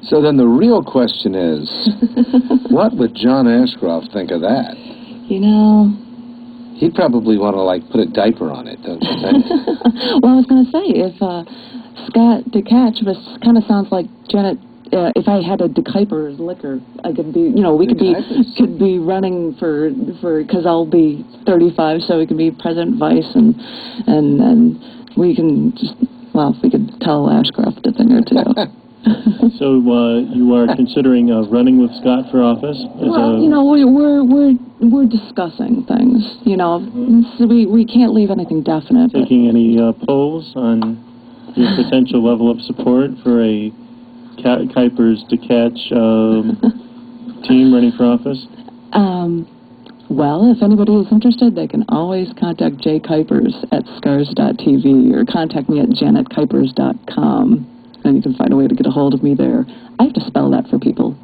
So then the real question is, what would John Ashcroft think of that? You know... He'd probably want to, like, put a diaper on it, don't you think? Well, I was going to say, if Scott DeCatch kind of sounds like Janet... if I had a DeKuyper's liquor, I could be, you know, we could be running for because I'll be 35, so we could be President Vice, and we can just, well, we could tell Ashcroft a thing or two. So you are considering running with Scott for office? Well, you know, we're discussing things. You know, so we can't leave anything definite. Taking any polls on your potential level of support for a Kuipers DeCatch team running for office? Well, if anybody is interested, they can always contact Jay Kuipers at scars.tv or contact me at janetkuipers.com. And you can find a way to get a hold of me there. I have to spell that for people.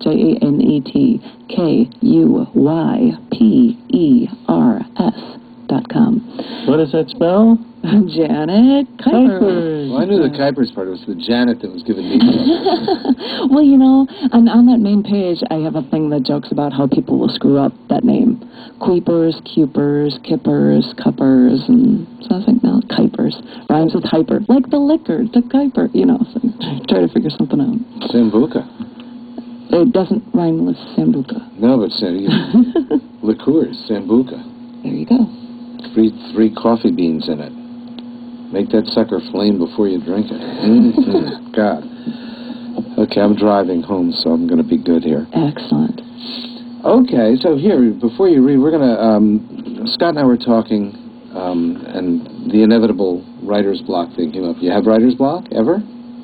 JanetKuipers.com. What does that spell? Janet Kuipers. Well, I knew the Kuipers part. It was the Janet that was giving me trouble. Well, you know, on that main page, I have a thing that jokes about how people will screw up that name. Kuipers, Cupers, Kippers, Cuppers, and so I was like, no, Kuipers. Rhymes with hyper. Like the liquor, the Kuiper, you know, so try to figure something out. Sambuca. It doesn't rhyme with Sambuca. No, but liqueurs, Sambuca. There you go. Three coffee beans in it. Make that sucker flame before you drink it. Mm-hmm. God. Okay, I'm driving home, so I'm going to be good here. Excellent. Okay, so here, before you read, we're going to... Scott and I were talking, and the inevitable writer's block thing came up. You have writer's block, ever?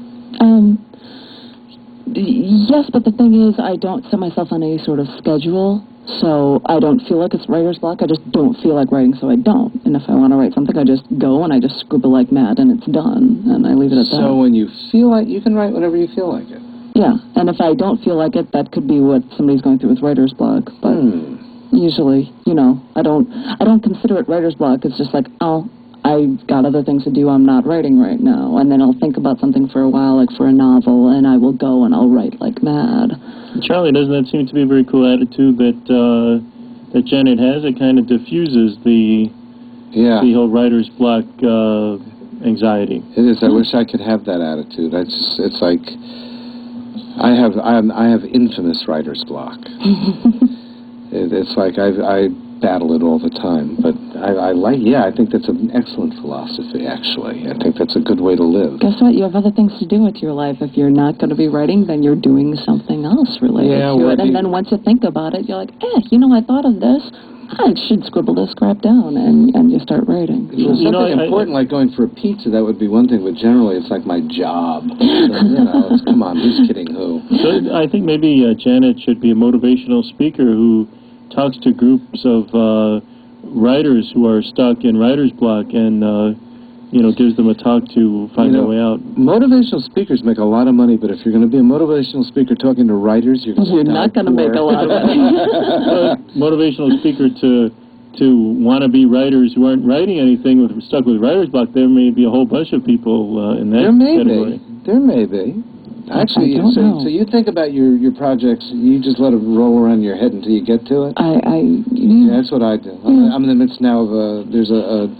Yes, but the thing is, I don't set myself on any sort of schedule. So I don't feel like it's writer's block. I just don't feel like writing, so I don't. And if I want to write something, I just go and I just scribble like mad, and it's done, and I leave it at that. So when you feel like, you can write whenever you feel like it. Yeah, and if I don't feel like it, that could be what somebody's going through with writer's block. But usually, you know, I don't consider it writer's block. It's just like, oh, I've got other things to do. I'm not writing right now. And then I'll think about something for a while, like for a novel, and I will go and I'll write like mad. Charlie, doesn't that seem to be a very cool attitude that Janet has? It kind of diffuses the whole writer's block anxiety. It is. I wish I could have that attitude. It's like I have infamous writer's block. It's like I battle it all the time, but I think that's an excellent philosophy, actually. I think that's a good way to live. Guess what? You have other things to do with your life. If you're not going to be writing, then you're doing something else related to it. And then once you think about it, you're like, you know, I thought of this. I should scribble this crap down, and you start writing. If it was something important like going for a pizza, that would be one thing, but generally it's like my job. So, you know, come on, who's kidding who? So I think maybe Janet should be a motivational speaker who talks to groups of writers who are stuck in writer's block and, you know, gives them a talk to find their way out. Motivational speakers make a lot of money, but if you're going to be a motivational speaker talking to writers, you're not going to make a lot of money. Motivational speaker to wannabe writers who aren't writing anything stuck with writer's block, there may be a whole bunch of people in that category. There may be. Actually, so you think about your projects, you just let it roll around your head until you get to it? Yeah, that's what I do. I'm in the midst now of there's a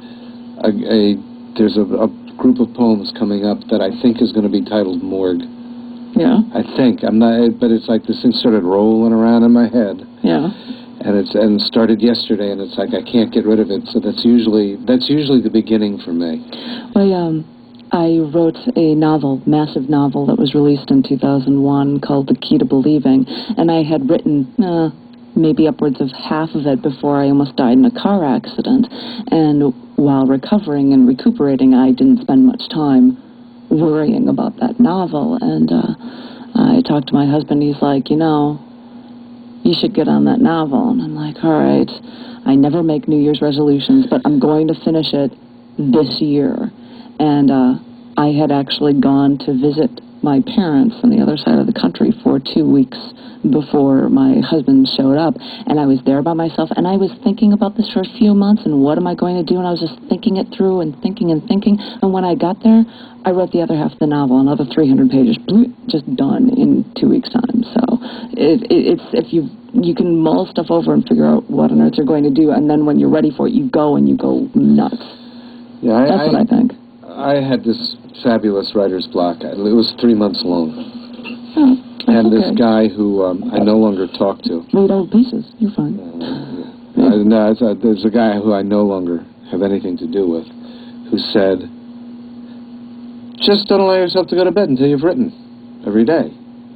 group of poems coming up that I think is going to be titled Morgue. Yeah. I think. I'm not, but it's like this thing started rolling around in my head. Yeah. And it started yesterday, and it's like I can't get rid of it. So that's usually the beginning for me. Well, I wrote a novel, massive novel, that was released in 2001 called The Key to Believing, and I had written maybe upwards of half of it before I almost died in a car accident. And while recovering and recuperating, I didn't spend much time worrying about that novel. And I talked to my husband. He's like, you know, you should get on that novel. And I'm like, all right, I never make New Year's resolutions, but I'm going to finish it this year. And I had actually gone to visit my parents on the other side of the country for 2 weeks before my husband showed up, and I was there by myself, and I was thinking about this for a few months, and what am I going to do, and I was just thinking it through and thinking, and when I got there, I wrote the other half of the novel, another 300 pages, just done in 2 weeks' time. So it's if you can mull stuff over and figure out what on earth you're going to do, and then when you're ready for it, you go nuts. Yeah, That's what I think. I had this fabulous writer's block. It was 3 months long. Oh, and okay. this guy who I no longer talk to. Read old pieces. You're fine. No, there's a guy who I no longer have anything to do with, who said, just don't allow yourself to go to bed until you've written every day.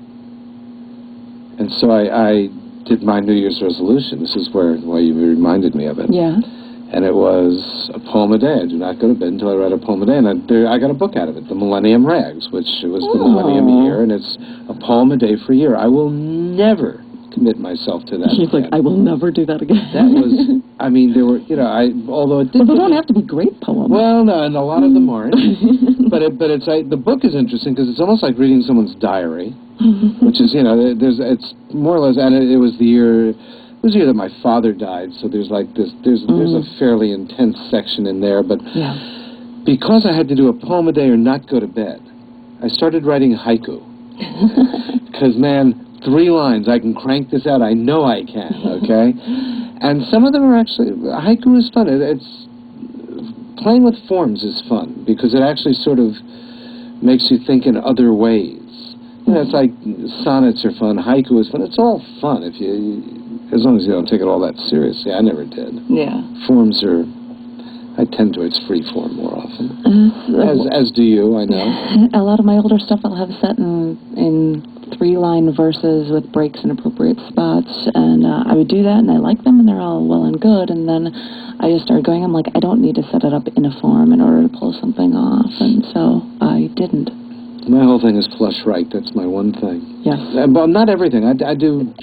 And so I did my New Year's resolution. This is why you reminded me of it. Yeah. And it was a poem a day. I do not go to bed until I write a poem a day. And I got a book out of it, The Millennium Rags, which was the Millennium Year, and it's a poem a day for a year. I will never commit myself to that. She's like, I will never do that again. That was, I mean, there were, although it did. Well, they don't have to be great poems. Well, no, and a lot of them aren't. but it's the book is interesting because it's almost like reading someone's diary, which is, it's more or less, and it was the year. It was the year that my father died, so there's a fairly intense section in there. But because I had to do a poem a day or not go to bed, I started writing haiku. Because, man, 3 lines, I can crank this out. I know I can, okay? And some of them are actually, haiku is fun. It's playing with forms is fun because it actually sort of makes you think in other ways. It's like sonnets are fun, haiku is fun. It's all fun as long as you don't take it all that seriously. I never did. Yeah. Forms are, I tend to, it's free form more often. As do you, I know. A lot of my older stuff I'll have set in 3-line verses with breaks in appropriate spots, and I would do that, and I like them, and they're all well and good, and then I just started going, I'm like, I don't need to set it up in a form in order to pull something off, and so I didn't. My whole thing is flush right. That's my one thing. Yes. But not everything. I do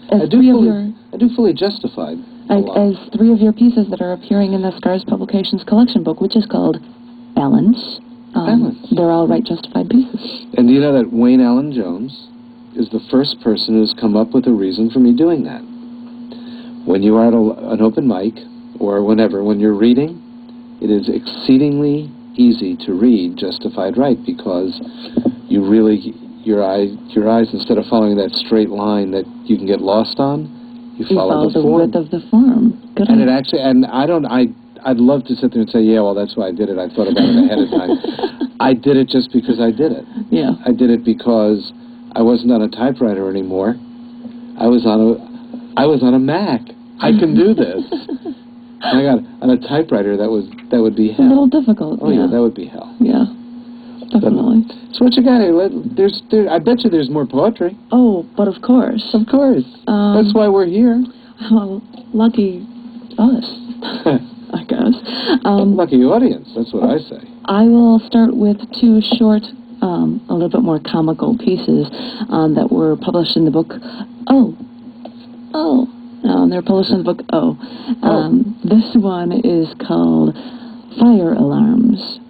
fully Justified. As 3 of your pieces that are appearing in the Scars Publications collection book, which is called Balance. Balance. They're all Right Justified pieces. And do you know that Wayne Allen Jones is the first person who's come up with a reason for me doing that? When you are at an open mic, or whenever, when you're reading, it is exceedingly easy to read Justified Right because you really, your eyes, instead of following that straight line that you can get lost on, you follow the form. Width of the form. Good. And it actually, I'd love to sit there and say, yeah, well, that's why I did it. I thought about it ahead of time. I did it just because I did it. Yeah. I did it because I wasn't on a typewriter anymore. I was on a Mac. I can do this. I got on a typewriter. That would be hell. A little difficult. Oh yeah, that would be hell. Yeah, definitely. So what you got here? I bet you there's more poetry. Oh, but of course. Of course. That's why we're here. Well, lucky us, I guess. Lucky audience. That's what I say. I will start with 2 short, a little bit more comical pieces that were published in the book. They're published in the book. This one is called Fire Alarms.